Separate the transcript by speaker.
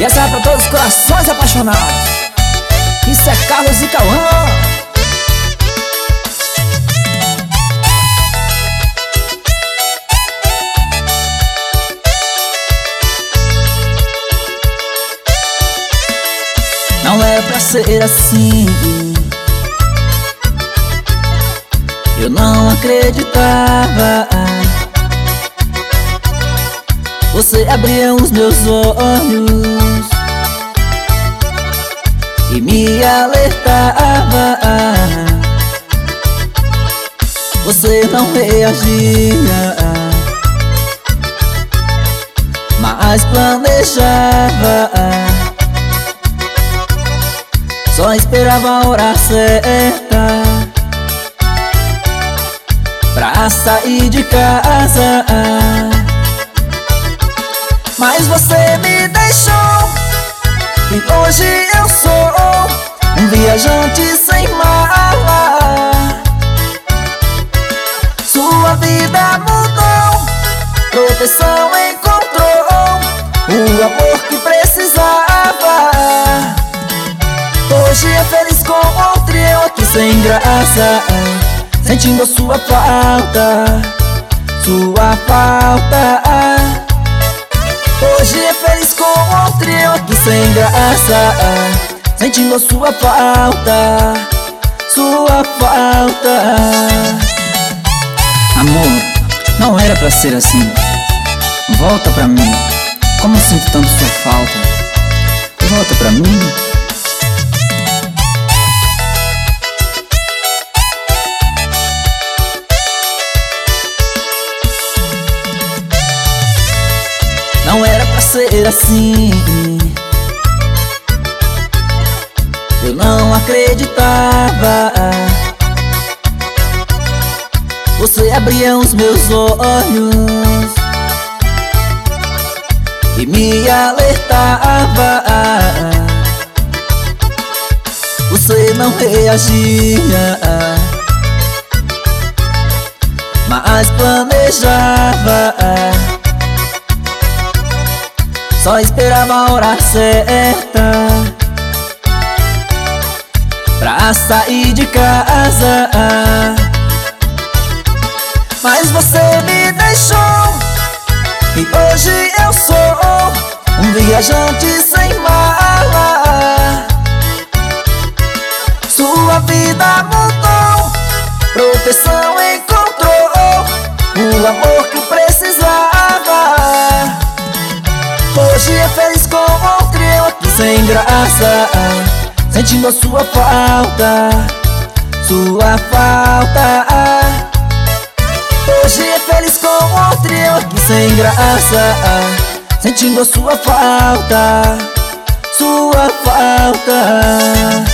Speaker 1: E essa é pra todos os corações apaixonados. Isso é Carlos e Cauã. Não era pra ser assim. Eu não acreditava. Você abria os meus olhos e me alertava. Você não reagia, mas planejava. Só esperava a hora certa pra sair de casa. Mas você me deixou e hoje eu sou um viajante sem mala. Sua vida mudou, proteção encontrou, o amor que precisava. Hoje é feliz com outro e eu aqui sem graça, sentindo a sua falta, sua falta. Hoje é feliz com outro e eu aqui sem graça, sentindo a sua falta, sua falta. Amor, não era pra ser assim. Volta pra mim, como eu sinto tanto sua falta. Volta pra mim. Não era pra ser assim. Eu não acreditava. Você abria os meus olhos e me alertava. Você não reagia, mas planejava. Só esperava a hora certa pra sair de casa. Mas você me deixou e hoje eu sou um viajante sem mala. Sua vida mudou, proteção encontrou, o amor que precisava. Hoje é feliz com outro e eu aqui sem graça, sentindo a sua falta, sua falta. Hoje é feliz com outro e eu aqui sem graça, sentindo a sua falta, sua falta.